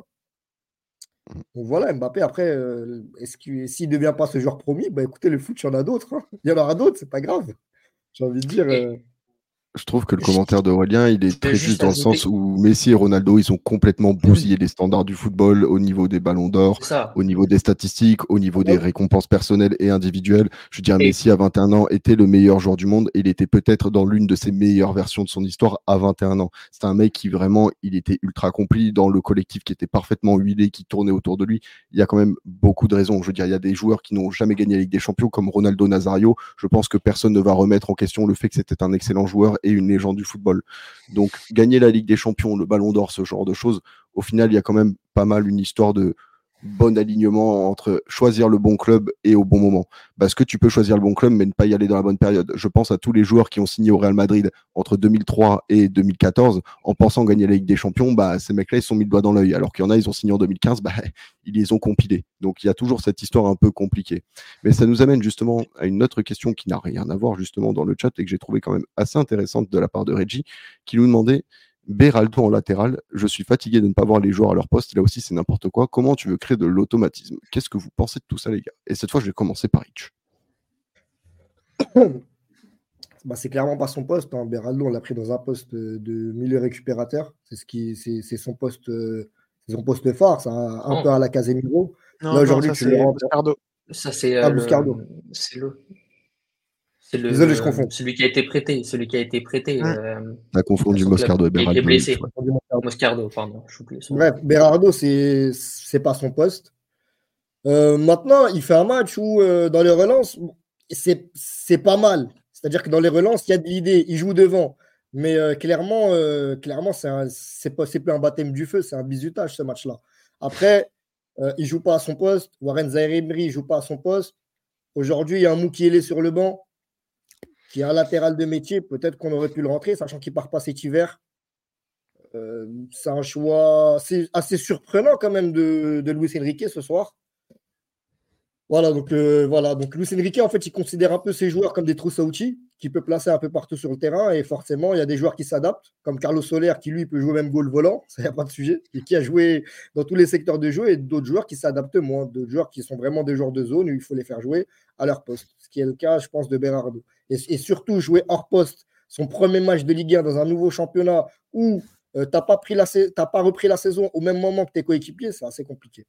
Donc voilà, Mbappé, après, euh, est-ce qu'il, s'il ne devient pas ce joueur promis, bah écoutez, le foot, il y en a d'autres. Hein. Il y en aura d'autres, c'est pas grave. J'ai envie de dire. Et euh, Je trouve que le je, commentaire d'Aurélien, il je est vais très juste juste dans le sens ajouter, où Messi et Ronaldo, ils ont complètement bousillé les standards du football au niveau des ballons d'or, c'est ça. au niveau des statistiques, au ah niveau bah des oui. récompenses personnelles et individuelles. Je veux dire, Et Messi, à vingt et un ans, était le meilleur joueur du monde et il était peut-être dans l'une de ses meilleures versions de son histoire à vingt et un ans. C'était un mec qui vraiment, il était ultra accompli dans le collectif qui était parfaitement huilé, qui tournait autour de lui. Il y a quand même beaucoup de raisons. Je veux dire, il y a des joueurs qui n'ont jamais gagné la Ligue des Champions comme Ronaldo Nazario. Je pense que personne ne va remettre en question le fait que c'était un excellent joueur et une légende du football. Donc, gagner la Ligue des Champions, le Ballon d'Or, ce genre de choses, au final, il y a quand même pas mal une histoire de bon alignement entre choisir le bon club et au bon moment. Parce que tu peux choisir le bon club, mais ne pas y aller dans la bonne période. Je pense à tous les joueurs qui ont signé au Real Madrid entre deux mille trois et deux mille quatorze en pensant gagner la Ligue des Champions. Bah, ces mecs-là, ils se sont mis le doigt dans l'œil. Alors qu'il y en a, ils ont signé en deux mille quinze, bah, ils les ont compilés. Donc, il y a toujours cette histoire un peu compliquée. Mais ça nous amène justement à une autre question qui n'a rien à voir justement dans le chat et que j'ai trouvé quand même assez intéressante de la part de Reggie, qui nous demandait: Beraldo en latéral, je suis fatigué de ne pas voir les joueurs à leur poste. Là aussi, c'est n'importe quoi. Comment tu veux créer de l'automatisme? Qu'est-ce que vous pensez de tout ça, les gars? Et cette fois, je vais commencer par Rich. Bah, c'est clairement pas son poste. Hein. Beraldo, on l'a pris dans un poste de milieu récupérateur. C'est ce qui, c'est, c'est son poste, euh, c'est son poste phare, ça, un peu non, à la Casemiro. Là Non, non, aujourd'hui, ça tu le c'est rends Moscardo. ça c'est à euh, Buscardo. le, c'est le, c'est Désolé, je le, confonds. celui qui a été prêté, celui qui a été prêté Mm. euh, T'as à confondu son club, Moscardo et qui a été Beraldo, Rich, ouais. blessé. Moscardo, pardon, je oublié son nom. Bref, Berardo, c'est c'est pas son poste. Euh, maintenant, il fait un match où, euh, dans les relances, c'est c'est pas mal. C'est-à-dire que dans les relances, il y a de l'idée, il joue devant. Mais euh, clairement, euh, clairement c'est un- c'est pas, c'est plus un baptême du feu, c'est un bizutage ce match-là. Après, euh, il joue pas à son poste. Warren Zaïre-Emery, il joue pas à son poste. Aujourd'hui, il y a un Moukielé sur le banc, qui est un latéral de métier. Peut-être qu'on aurait pu le rentrer, sachant qu'il part pas cet hiver. Euh, c'est un choix assez, assez surprenant quand même de, de Luis Enrique ce soir. Voilà, donc, euh, voilà, donc Luis Enrique, en fait, il considère un peu ses joueurs comme des trousses à outils qu'il peut placer un peu partout sur le terrain. Et forcément, il y a des joueurs qui s'adaptent, comme Carlos Soler, qui lui peut jouer même goal volant, ça n'y a pas de sujet, et qui a joué dans tous les secteurs de jeu, et d'autres joueurs qui s'adaptent moins, d'autres joueurs qui sont vraiment des joueurs de zone où il faut les faire jouer à leur poste, ce qui est le cas, je pense, de Berardo. Et, et surtout, jouer hors poste, son premier match de Ligue un dans un nouveau championnat où euh, tu n'as pas, pas repris la saison au même moment que tes coéquipiers, c'est assez compliqué.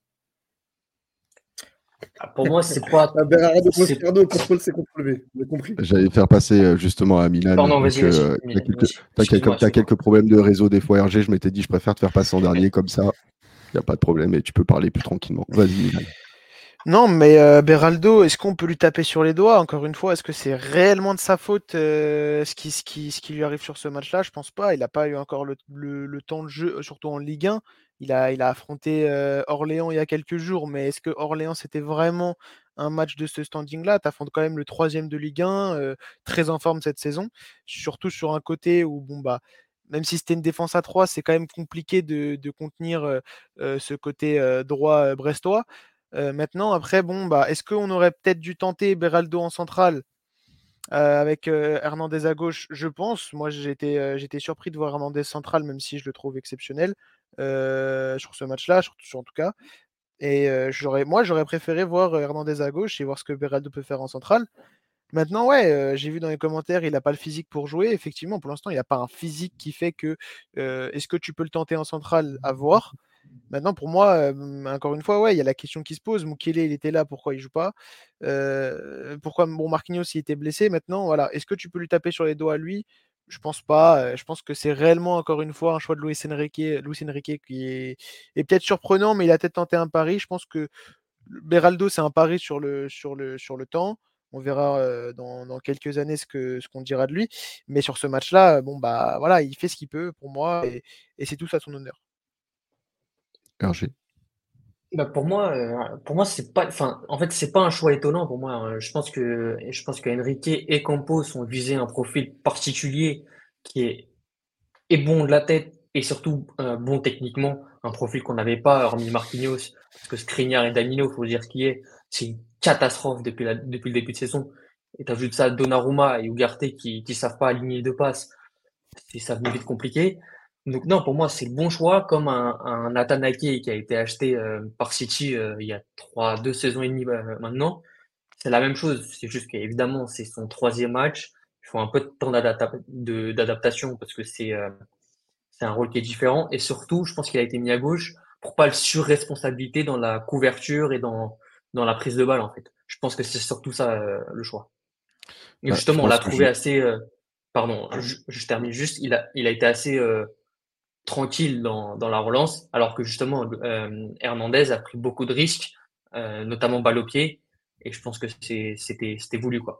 Ah, pour moi, c'est pas. Berardo, c'est- Moscardo, contrôle C, contrôle V. Vous avez compris? J'allais faire passer euh, justement à Milan, Pardon, vu vas-y, que vas-y. euh, t'as Milan, quelques, vas-y. t'as quelques, Excuse-moi, t'as excuse-moi. quelques problèmes de réseau des fois R G. Je m'étais dit, je préfère te faire passer en dernier, comme ça, il n'y a pas de problème et tu peux parler plus tranquillement. Vas-y, Milan. Non, mais euh, Beraldo, est-ce qu'on peut lui taper sur les doigts? Encore une fois, est-ce que c'est réellement de sa faute euh, ce, qui, ce, qui, ce qui lui arrive sur ce match-là? Je pense pas. Il n'a pas eu encore le, le, le temps de jeu, surtout en Ligue un. Il a, il a affronté euh, Orléans il y a quelques jours, mais est-ce que Orléans c'était vraiment un match de ce standing-là? Tu affrontes quand même le troisième de Ligue un, euh, très en forme cette saison, surtout sur un côté où, bon, bah, même si c'était une défense à trois, c'est quand même compliqué de, de contenir euh, euh, ce côté euh, droit euh, brestois. Euh, maintenant, après, bon, bah, est-ce qu'on aurait peut-être dû tenter Beraldo en centrale euh, avec euh, Hernandez à gauche? Je pense. Moi, j'étais euh, j'étais surpris de voir Hernandez central, même si je le trouve exceptionnel euh, sur ce match-là, sur, sur- en tout cas. Et euh, j'aurais, moi, j'aurais préféré voir Hernandez à gauche et voir ce que Beraldo peut faire en centrale. Maintenant, ouais, euh, j'ai vu dans les commentaires, il n'a pas le physique pour jouer. Effectivement, pour l'instant, il n'a pas un physique qui fait que euh, est-ce que tu peux le tenter en centrale à voir. Maintenant, pour moi, euh, encore une fois, ouais, il y a la question qui se pose. Mukele, il était là, pourquoi il joue pas? Euh, pourquoi bon, Marquinhos, il était blessé? Maintenant, voilà, est-ce que tu peux lui taper sur les doigts à lui? Je pense pas. Euh, je pense que c'est réellement, encore une fois, un choix de Luis Enrique, Luis Enrique qui est, est peut-être surprenant, mais il a peut-être tenté un pari. Je pense que Beraldo, c'est un pari sur le, sur le, sur le temps. On verra euh, dans, dans quelques années ce que ce qu'on dira de lui. Mais sur ce match-là, bon bah voilà, il fait ce qu'il peut pour moi et, et c'est tout à son honneur. R G. Bah pour moi, euh, pour moi c'est pas, enfin, en fait c'est pas un choix étonnant pour moi, hein. Je pense que, je pense que Enrique et Campos ont visé un profil particulier qui est, est bon de la tête et surtout euh, bon techniquement, un profil qu'on n'avait pas hormis Marquinhos, parce que Skriniar et Danilo, faut dire ce qui est, c'est une catastrophe depuis la, depuis le début de saison. Et t'ajoutes ça à Donnarumma et Ugarte qui, qui savent pas aligner de passe, c'est ça devient vite compliqué. Donc non, pour moi, c'est le bon choix, comme un, un Nathan Ake qui a été acheté euh, par City euh, il y a trois, deux saisons et demie euh, maintenant. C'est la même chose, c'est juste qu'évidemment, c'est son troisième match. Il faut un peu de temps d'adapta- de- d'adaptation parce que c'est euh, c'est un rôle qui est différent. Et surtout, je pense qu'il a été mis à gauche pour pas le surresponsabilité dans la couverture et dans, dans la prise de balle, en fait. Je pense que c'est surtout ça euh, le choix. Et Bah, je justement, on pense l'a que je... trouvé assez. Euh, pardon, je, je termine juste. Il a, il a été assez euh, tranquille dans, dans la relance, alors que justement, euh, Hernandez a pris beaucoup de risques, euh, notamment balle au pied. Et je pense que c'est, c'était, c'était voulu, quoi.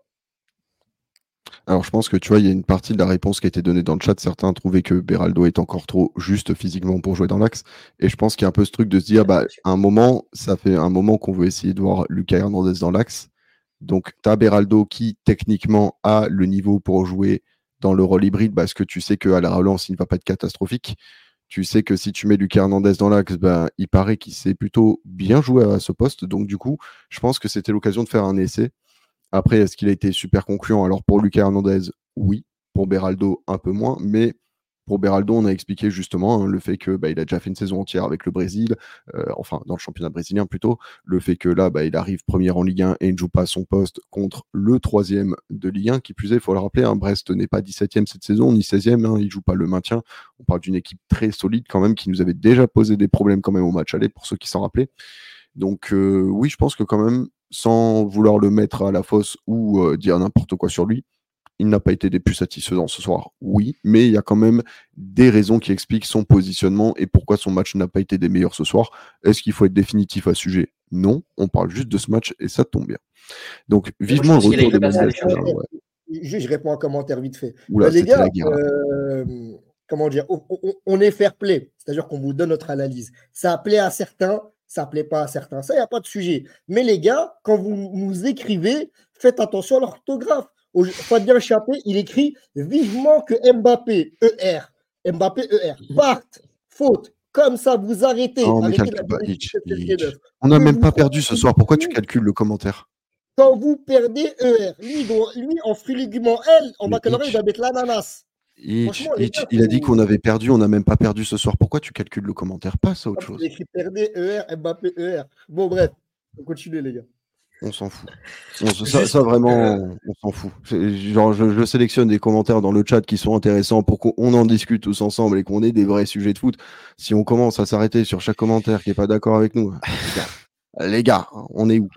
Alors, je pense que tu vois, il y a une partie de la réponse qui a été donnée dans le chat. Certains trouvaient que Beraldo est encore trop juste physiquement pour jouer dans l'axe. Et je pense qu'il y a un peu ce truc de se dire, bah, à un moment, ça fait un moment qu'on veut essayer de voir Lucas Hernandez dans l'axe. Donc, tu as Beraldo qui, techniquement, a le niveau pour jouer dans le rôle hybride parce que tu sais qu'à la relance, il ne va pas être catastrophique. Tu sais que si tu mets Lucas Hernandez dans l'axe, ben, il paraît qu'il sait plutôt bien jouer à ce poste. Donc, du coup, je pense que c'était l'occasion de faire un essai. Après, est-ce qu'il a été super concluant? Alors, pour Lucas Hernandez, oui. Pour Beraldo, un peu moins. Mais pour Beraldo, on a expliqué justement hein, le fait que bah, il a déjà fait une saison entière avec le Brésil, euh, enfin dans le championnat brésilien plutôt, le fait que là, bah, il arrive premier en Ligue un et il ne joue pas son poste contre le troisième de Ligue un. Qui plus est, il faut le rappeler, hein, Brest n'est pas dix-septième cette saison, ni seizième, hein, il ne joue pas le maintien. On parle d'une équipe très solide quand même, qui nous avait déjà posé des problèmes quand même au match aller, pour ceux qui s'en rappelaient. Donc euh, oui, je pense que quand même, sans vouloir le mettre à la fosse ou euh, dire n'importe quoi sur lui, il n'a pas été des plus satisfaisants ce soir, oui, mais il y a quand même des raisons qui expliquent son positionnement et pourquoi son match n'a pas été des meilleurs ce soir. Est-ce qu'il faut être définitif à ce sujet? Non, on parle juste de ce match et ça tombe bien. Donc vivement le retour de Mendes. Euh, ouais. Juste, je réponds en commentaire vite fait. Oula, euh, les gars, la guerre, euh, comment dire, on, on, on est fair play, c'est-à-dire qu'on vous donne notre analyse. Ça plaît à certains, ça plaît pas à certains. Ça, il n'y a pas de sujet. Mais les gars, quand vous nous écrivez, faites attention à l'orthographe. Fabien Chappé, il écrit vivement que Mbappé, E R, Mbappé, E R, parte, faute. Comme ça, vous arrêtez. Oh, mais arrêtez calcule pas, Hitch, Hitch. la On n'a même pas perdu ce soir. Pourquoi tu calcules le commentaire? Quand vous perdez E R, lui, doit, lui en fruit légumes L, en baccalauréat, il doit mettre l'ananas. Hitch, Hitch, il a dit qu'on avait perdu, on n'a même pas perdu ce soir. Pourquoi tu calcules le commentaire? Passe à autre chose. Il écrit perdez E R, Mbappé E R. Bon, bref, on continue, les gars. On s'en fout. On, ça, ça, vraiment, euh... on s'en fout. Genre, je, je sélectionne des commentaires dans le chat qui sont intéressants pour qu'on en discute tous ensemble et qu'on ait des vrais sujets de foot. Si on commence à s'arrêter sur chaque commentaire qui n'est pas d'accord avec nous, les gars, les gars, on est où?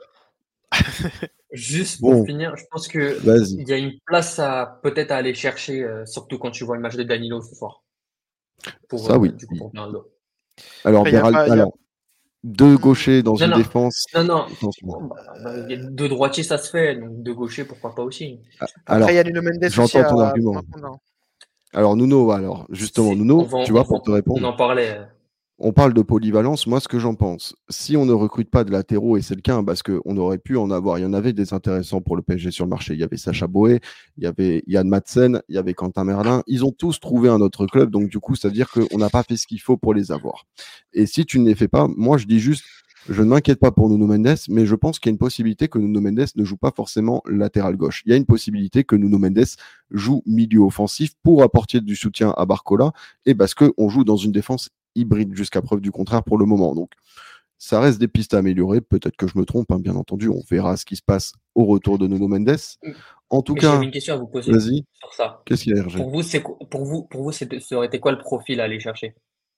Juste pour bon. finir, je pense que il y a une place à peut-être à aller chercher, euh, surtout quand tu vois le match de Danilo ce soir. Pour, ça, euh, oui. Du coup, pour Beraldo. Alors, Après, Béral... a, alors a... deux gauchers dans non, une non. défense. Non, non. Bah, deux droitiers, ça se fait. Donc deux gauchers, pourquoi pas aussi. Alors, j'entends ton à... argument. Alors, Nuno, alors, justement, Nuno, va, tu vois, pour te répondre. On en parlait. On parle de polyvalence. Moi, ce que j'en pense, si on ne recrute pas de latéraux, et c'est le cas, hein, parce qu'on aurait pu en avoir, il y en avait des intéressants pour le P S G sur le marché. Il y avait Sacha Boé, il y avait Yann Madsen, il y avait Quentin Merlin. Ils ont tous trouvé un autre club. Donc, du coup, ça veut dire qu'on n'a pas fait ce qu'il faut pour les avoir. Et si tu ne les fais pas, moi, je dis juste, je ne m'inquiète pas pour Nuno Mendes, mais je pense qu'il y a une possibilité que Nuno Mendes ne joue pas forcément latéral gauche. Il y a une possibilité que Nuno Mendes joue milieu offensif pour apporter du soutien à Barcola et parce qu'on joue dans une défense hybride jusqu'à preuve du contraire pour le moment. Donc, Ça reste des pistes à améliorer. Peut-être que je me trompe, hein, bien entendu. On verra ce qui se passe au retour de Nuno Mendes. En tout Mais cas, j'avais une question à vous poser vas-y. sur ça. Qu'est-ce qu'il y a, R G? Pour vous, c'est quoi- pour vous, pour vous, c'est- ça aurait été quoi le profil à aller chercher?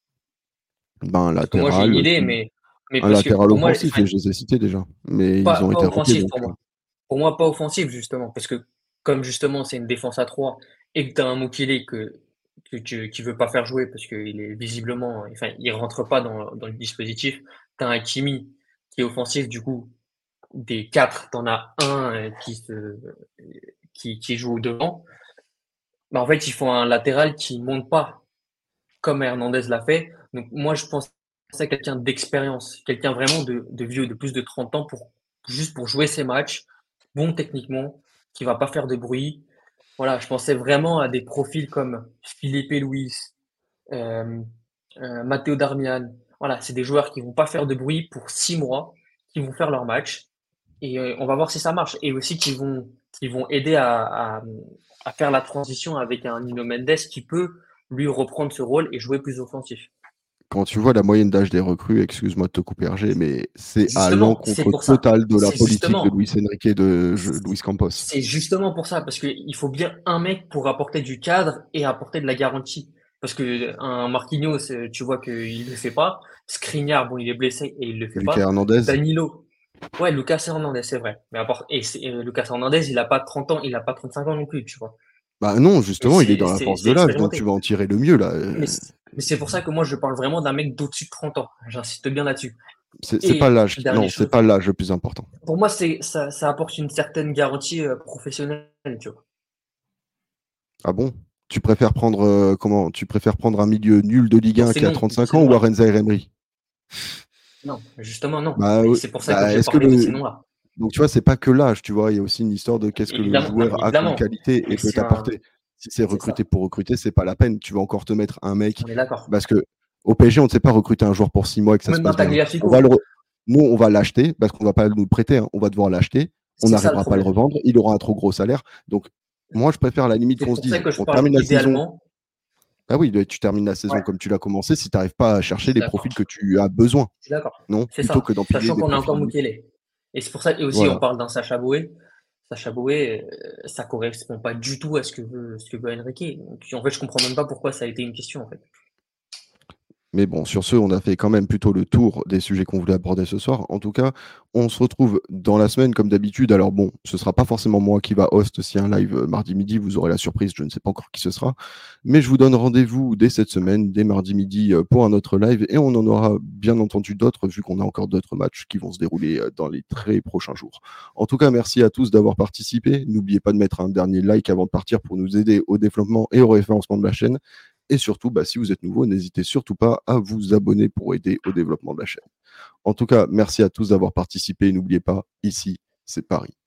Ben, un Parce que moi, j'ai une latéral, idée, qui- mais, mais un parce que latéral pour moi, offensif, enfin, et je les ai cités déjà. Mais ils pas, ont pas été rappelés. offensif Donc, pour euh, moi. Pour moi, pas offensif, justement. Parce que, comme justement, c'est une défense à trois et que tu as un Mukele que, que tu, qui veut pas faire jouer parce qu'il est visiblement, enfin, il rentre pas dans, dans le dispositif. Tu as un Kimi qui est offensif, du coup, des quatre, tu en as un euh, qui, se, qui, qui joue devant. Bah, en fait, ils font un latéral qui monte pas comme Hernandez l'a fait. Donc, moi, je pense à quelqu'un d'expérience, quelqu'un vraiment de, de vieux, de plus de trente ans pour, juste pour jouer ses matchs, bon techniquement, qui va pas faire de bruit. Voilà, je pensais vraiment à des profils comme Felipe Luis, euh, euh, Matteo Darmian. Voilà, c'est des joueurs qui vont pas faire de bruit pour six mois, qui vont faire leur match. Et euh, on va voir si ça marche. Et aussi qui vont, qui vont aider à, à, à faire la transition avec un Nuno Mendes qui peut lui reprendre ce rôle et jouer plus offensif. quand tu vois la moyenne d'âge des recrues, excuse-moi de te couper, R G, mais c'est à Justement, c'est l'encontre pour ça. total de la C'est politique de justement, Luis Enrique et de je- Luis Campos. c'est justement pour ça, parce qu'il faut bien un mec pour apporter du cadre et apporter de la garantie. Parce que un Marquinhos, euh, tu vois qu'il le fait pas. Skriniar, bon, il est blessé et il le fait Lucas pas. Hernandez, Danilo, ouais, Lucas Hernandez, c'est vrai. Mais à part, et c'est- euh, Lucas Hernandez, il a pas trente ans, il a pas trente-cinq ans non plus, tu vois. bah non, Et justement, il est c'est, dans la c'est, force c'est de l'âge, donc tu expérimenté. vas en tirer le mieux, là. Mais, Euh, c'est- mais c'est pour ça que moi, je parle vraiment d'un mec d'au-dessus de trente ans. J'insiste bien là-dessus. C'est c'est pas Et l'âge, qui- dernière non, c'est chose, pas l'âge le plus important. pour moi, c'est, ça, ça apporte une certaine garantie euh, professionnelle, tu vois. Ah bon? Tu préfères prendre euh, comment? Tu préfères prendre un milieu nul de Ligue Dans un ces qui a noms, dans trente-cinq ces ans ou noms-là. Arenza et Emery? Non, justement, non. Bah, Mais ouais, c'est pour ça que bah je est-ce que parlais de le ces noms-là. donc tu vois, c'est pas que l'âge, tu vois, il y a aussi une histoire de qu'est-ce que le Évidemment, non, mais joueur a comme évidemment. qualité Mais et peut c'est un, t'apporter. Si c'est c'est ça. recruter pour recruter, c'est pas la peine. Tu vas encore te mettre un mec On est d'accord. parce que au P S G, on ne sait pas recruter un joueur pour six mois et que ça se Même passe bien. On va Tagliafico. le re- Nous, on va l'acheter parce qu'on va pas nous le prêter, hein. On va devoir l'acheter. On C'est ça le n'arrivera pas à le problème. revendre. Il aura un trop gros salaire. Donc, moi, je préfère à la limite C'est qu'on se pour ça dise, que je on parle termine la saison. idéalement. Ah oui, tu termines la saison Ouais, comme tu l'as commencé si tu n'arrives pas à je chercher suis les d'accord. profils que tu as besoin. Je suis d'accord. Non, C'est plutôt ça. que d'empiler Sachant des qu'on a profils encore inutiles. Mukele. Et c'est pour ça, et aussi, Voilà. on parle d'un Sacha Boey. Sacha Boey, euh, ça correspond pas du tout à ce que veut, ce que veut Enrique. Donc, en fait, je comprends même pas pourquoi ça a été une question, en fait. Mais bon, sur ce, on a fait quand même plutôt le tour des sujets qu'on voulait aborder ce soir. En tout cas, on se retrouve dans la semaine comme d'habitude. Alors bon, ce sera pas forcément moi qui va host si un live euh, mardi midi. Vous aurez la surprise, je ne sais pas encore qui ce sera. Mais je vous donne rendez-vous dès cette semaine, dès mardi midi, euh, pour un autre live. Et on en aura bien entendu d'autres, vu qu'on a encore d'autres matchs qui vont se dérouler euh, dans les très prochains jours. En tout cas, merci à tous d'avoir participé. N'oubliez pas de mettre un dernier like avant de partir pour nous aider au développement et au référencement de la chaîne. Et surtout, bah, si vous êtes nouveau, n'hésitez surtout pas à vous abonner pour aider au développement de la chaîne. En tout cas, merci à tous d'avoir participé. N'oubliez pas, ici, c'est Paris.